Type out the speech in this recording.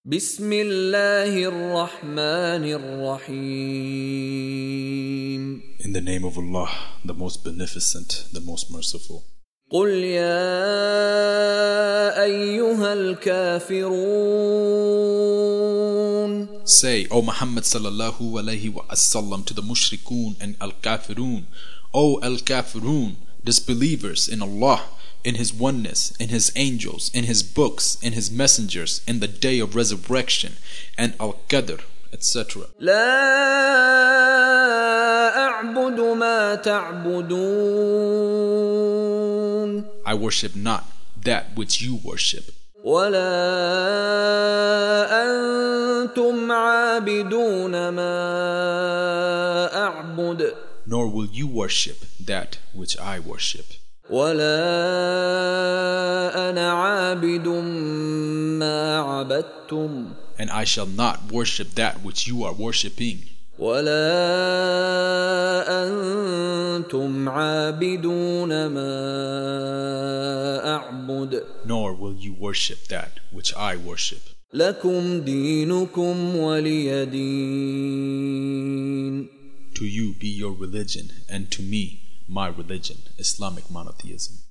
بسم الله الرحمن الرحيم. In the name of Allah, the most beneficent, the most merciful. قل يا أيها الكافرون. Say, O Muhammad sallallahu alayhi wa sallam, to the mushrikun and al-kafirun, O al-kafirun, disbelievers in Allah, in His oneness, in His angels, in His books, in His messengers, in the day of resurrection, and al-qadr, etc. لا أعبد ما تعبدون. I worship not that which you worship. ولا أنتم عابدون ما أعبد. Nor will you worship that which I worship. ولا أنا عابد ما عبدتم. And I shall not worship that which you are worshipping. ولا أنتم عابدون ما أعبد. Nor will you worship that which I worship. لكم دينكم ولي دين. To you be your religion, and to me my religion, Islamic monotheism.